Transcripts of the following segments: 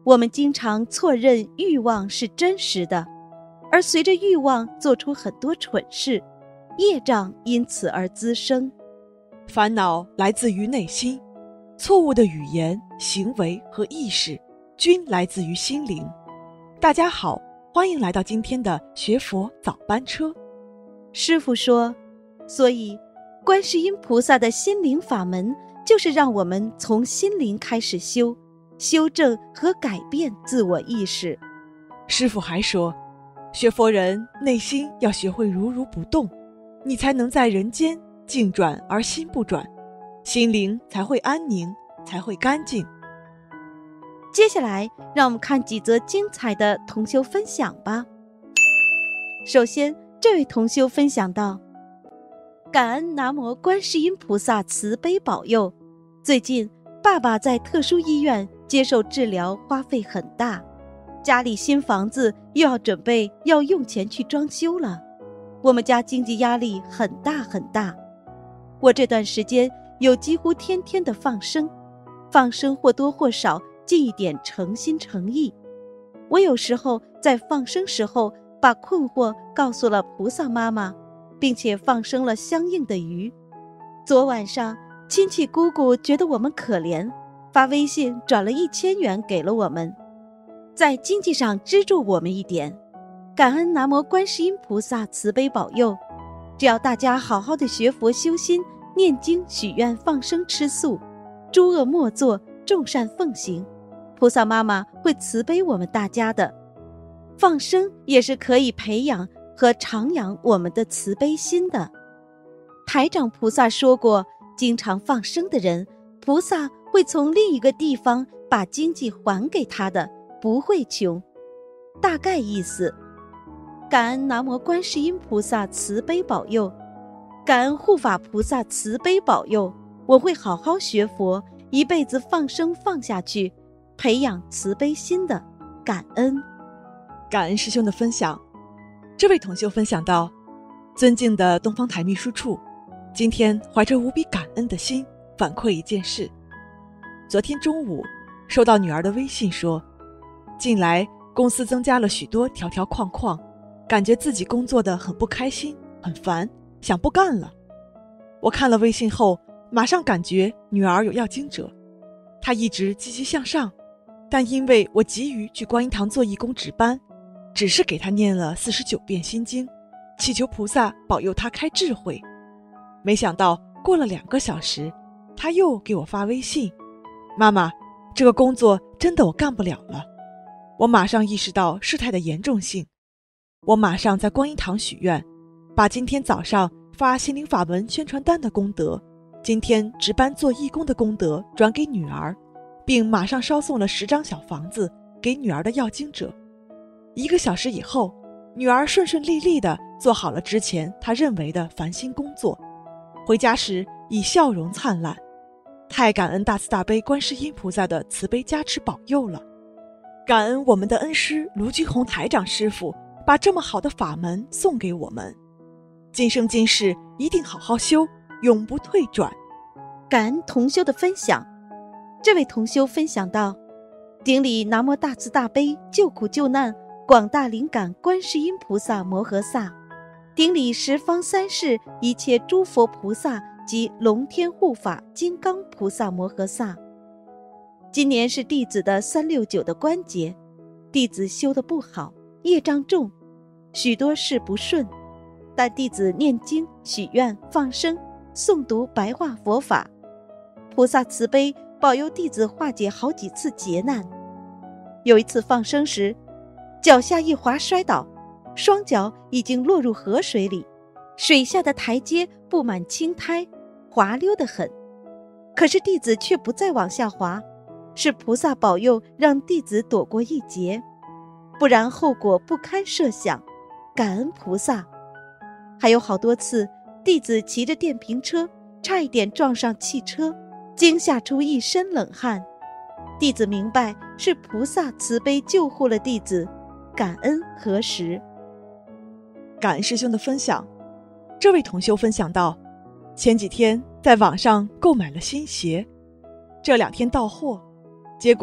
我们经常错认欲望是真实的，而随着欲望做出很多蠢事，业障因此而滋生。 烦恼来自于内心，错误的语言、行为和意识均来自于心灵。大家好，欢迎来到今天的学佛早班车。 师父说，所以观世音菩萨的心灵法门就是让我们从心灵开始修正和改变自我意识。 师父还说，学佛人内心要学会如如不动，你才能在人间境转而心不转，心灵才会安宁，才会干净。 接下来让我们看几则精彩的同修分享吧。首先，这位同修分享到，感恩南无观世音菩萨慈悲保佑，最近爸爸在特殊医院接受治疗，花费很大，家里新房子又要准备要用钱去装修了，我们家经济压力很大很大。我这段时间有几乎天天的放生或多或少尽一点诚心诚意。我有时候在放生时候把困惑告诉了菩萨妈妈，并且放生了相应的鱼。昨晚上亲戚姑姑觉得我们可怜，发微信转了1000元给了我们，在经济上资助我们一点。感恩南无观世音菩萨慈悲保佑，只要大家好好的学佛修心，念经许愿放生吃素，诸恶莫作，众善奉行，菩萨妈妈会慈悲我们大家的。放生也是可以培养和徜徉我们的慈悲心的。台长菩萨说过，经常放生的人，菩萨会从另一个地方把经济还给他的，不会穷。大概意思，感恩南无观世音菩萨慈悲保佑，感恩护法菩萨慈悲保佑，我会好好学佛，一辈子放生放下去，培养慈悲心的。感恩。 感恩师兄的分享。这位同修分享到，尊敬的东方台秘书处，今天怀着无比感恩的心反馈一件事。昨天中午收到女儿的微信说，近来公司增加了许多条条框框，感觉自己工作得很不开心，很烦，想不干了。我看了微信后，马上感觉女儿有要经者，她一直积极向上，但因为我急于去观音堂做义工值班，只是给她念了49遍心经，祈求菩萨保佑她开智慧。没想到过了2个小时，她又给我发微信，妈妈，这个工作真的我干不了了。我马上意识到事态的严重性，我马上在观音堂许愿，把今天早上发心灵法门宣传单的功德，今天值班做义工的功德转给女儿，并马上烧送了10张小房子给女儿的要经者。1个小时以后，女儿顺顺利利地做好了之前她认为的烦心工作，回家时已笑容灿烂。太感恩大慈大悲观世音菩萨的慈悲加持保佑了，感恩我们的恩师卢军宏台长师父把这么好的法门送给我们，今生今世一定好好修，永不退转。 感恩同修的分享。这位同修分享到，顶礼南无大慈大悲救苦救难广大灵感观世音菩萨摩诃萨，顶礼十方三世一切诸佛菩萨及龙天护法金刚菩萨摩诃萨。今年是弟子的369的关节，弟子修得不好，业障重，许多事不顺，但弟子念经许愿放生诵读白话佛法，菩萨慈悲保佑弟子化解好几次劫难。有一次放生时，脚下一滑摔倒，双脚已经落入河水里，水下的台阶布满青苔，滑溜得很。可是弟子却不再往下滑，是菩萨保佑让弟子躲过一劫，不然后果不堪设想，感恩菩萨。还有好多次，弟子骑着电瓶车差一点撞上汽车，惊吓出一身冷汗。弟子明白是菩萨慈悲救护了弟子，感恩何时。 感恩师兄的分享。这位同修分享到，前几天在网上购买了新鞋，这2天到货，结果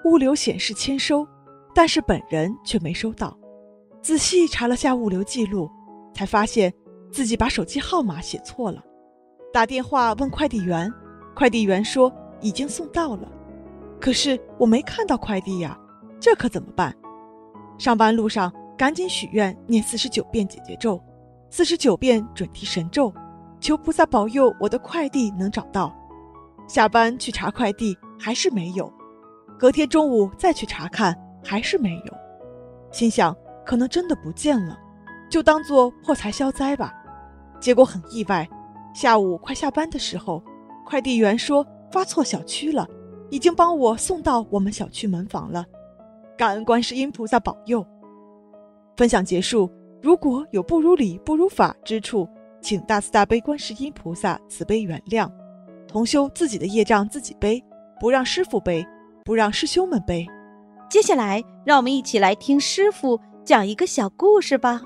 物流显示签收，但是本人却没收到。仔细查了下物流记录，才发现自己把手机号码写错了。打电话问快递员，快递员说已经送到了，可是我没看到快递呀，这可怎么办？上班路上赶紧许愿念49遍解结咒，49遍准提神咒，求菩萨保佑我的快递能找到。下班去查快递还是没有，隔天中午再去查看还是没有，心想可能真的不见了，就当作破财消灾吧。结果很意外，下午快下班的时候，快递员说发错小区了，已经帮我送到我们小区门房了。感恩观世音菩萨保佑。分享结束，如果有不如理不如法之处，请大慈大悲观世音菩萨慈悲原谅。同修自己的业障自己背，不让师父背，不让师兄们背。 接下来让我们一起来听师父讲一个小故事吧。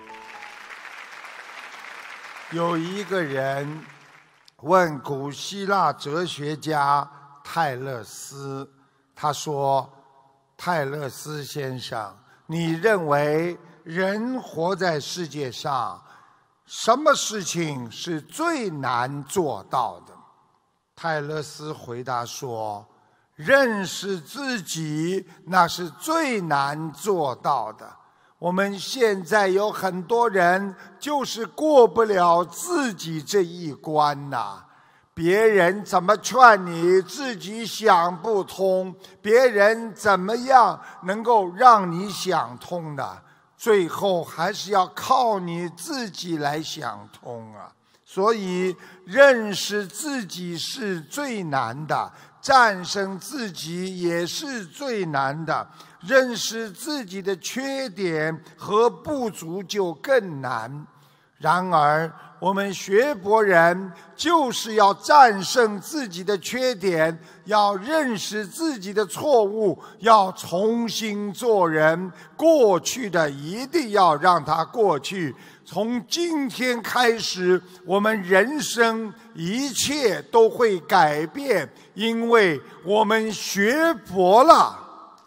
有一个人问古希腊哲学家泰勒斯，他说：泰勒斯先生，你认为人活在世界上，什么事情是最难做到的？泰勒斯回答说：认识自己，那是最难做到的。我们现在有很多人就是过不了自己这一关呐。别人怎么劝你，自己想不通；别人怎么样能够让你想通呢？最后还是要靠你自己来想通啊。所以认识自己是最难的，战胜自己也是最难的。认识自己的缺点和不足就更难。然而我们学佛人就是要战胜自己的缺点，要认识自己的错误，要重新做人。过去的一定要让它过去，从今天开始，我们人生一切都会改变，因为我们学佛了。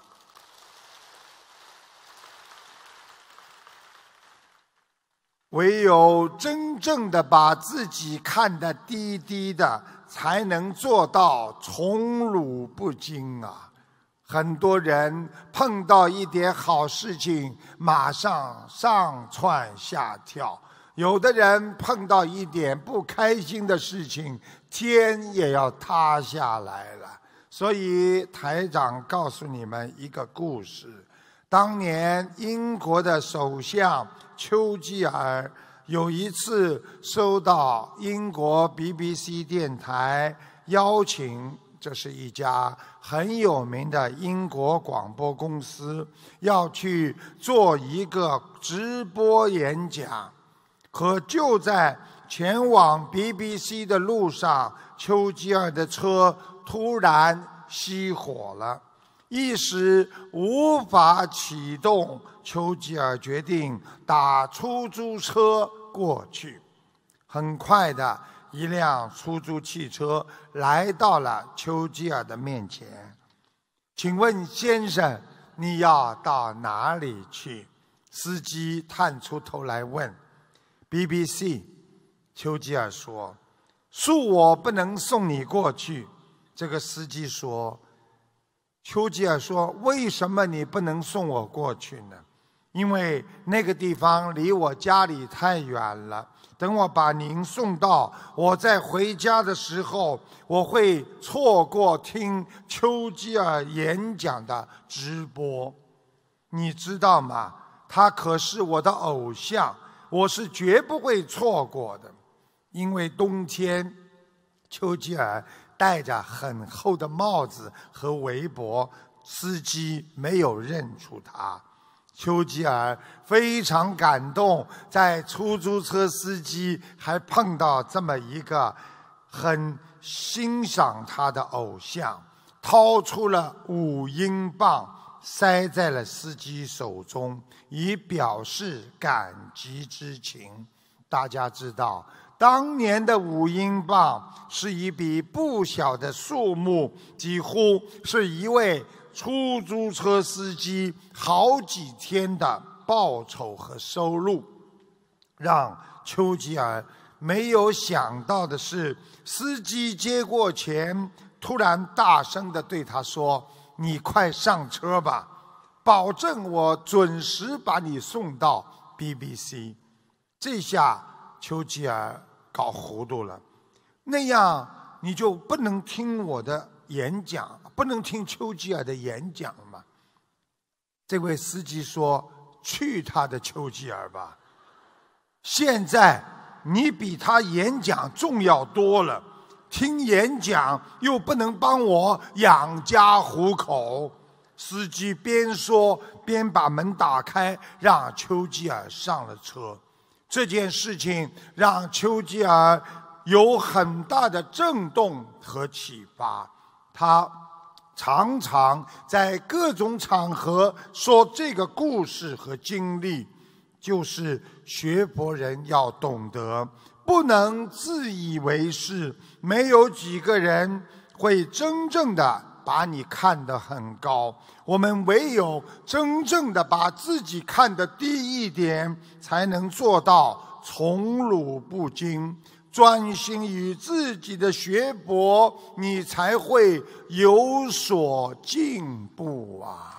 唯有真正的把自己看得低低的，才能做到宠辱不惊啊！很多人碰到一点好事情，马上上蹿下跳；有的人碰到一点不开心的事情，天也要塌下来了。所以台长告诉你们一个故事。当年英国的首相丘吉尔有一次收到英国 BBC 电台邀请，这是一家很有名的英国广播公司，要去做一个直播演讲。可就在前往 BBC 的路上，丘吉尔的车突然熄火了，一时无法启动。丘吉尔决定打出租车过去。很快的，一辆出租汽车来到了丘吉尔的面前。请问先生，你要到哪里去？司机探出头来问。BBC。丘吉尔说：恕我不能送你过去。这个司机说。丘吉尔说：为什么你不能送我过去呢？因为那个地方离我家里太远了，等我把您送到，我再回家的时候，我会错过听丘吉尔演讲的直播。你知道吗？他可是我的偶像，我是绝不会错过的。因为冬天，丘吉尔戴着很厚的帽子和围脖，司机没有认出他。丘吉尔非常感动，在出租车司机还碰到这么一个很欣赏他的偶像，掏出了5英镑塞在了司机手中，以表示感激之情。大家知道，当年的5英镑是一笔不小的数目，几乎是一位出租车司机好几天的报酬和收入。让丘吉尔没有想到的是，司机接过钱，突然大声地对他说：“你快上车吧，保证我准时把你送到 BBC。” 这下丘吉尔搞糊涂了，那样你就不能听我的演讲，不能听丘吉尔的演讲吗？这位司机说：“去他的丘吉尔吧！现在你比他演讲重要多了，听演讲又不能帮我养家糊口。”司机边说边把门打开，让丘吉尔上了车。这件事情让丘吉尔有很大的震动和启发，他常常在各种场合说这个故事和经历，就是学佛人要懂得，不能自以为是，没有几个人会真正的把你看得很高，我们唯有真正的把自己看得低一点，才能做到宠辱不惊，专心于自己的学佛，你才会有所进步啊！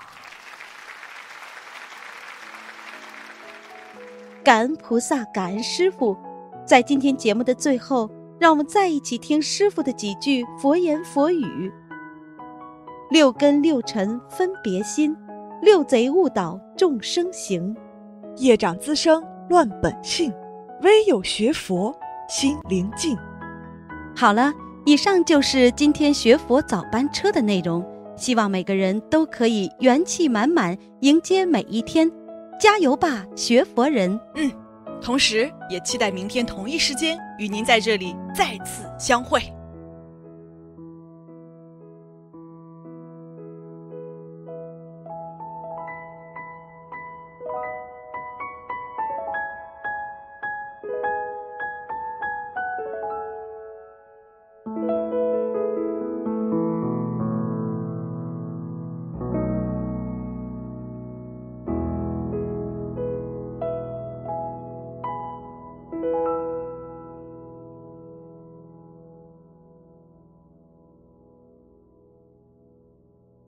感恩菩萨，感恩师父。在今天节目的最后，让我们再一起听师父的几句佛言佛语。六根六尘分别心，六贼误导众生行。 业障滋生乱本性，唯有学佛心灵净。 好了，以上就是今天学佛早班车的内容，希望每个人都可以元气满满迎接每一天，加油吧，学佛人！ 同时也期待明天同一时间与您在这里再次相会。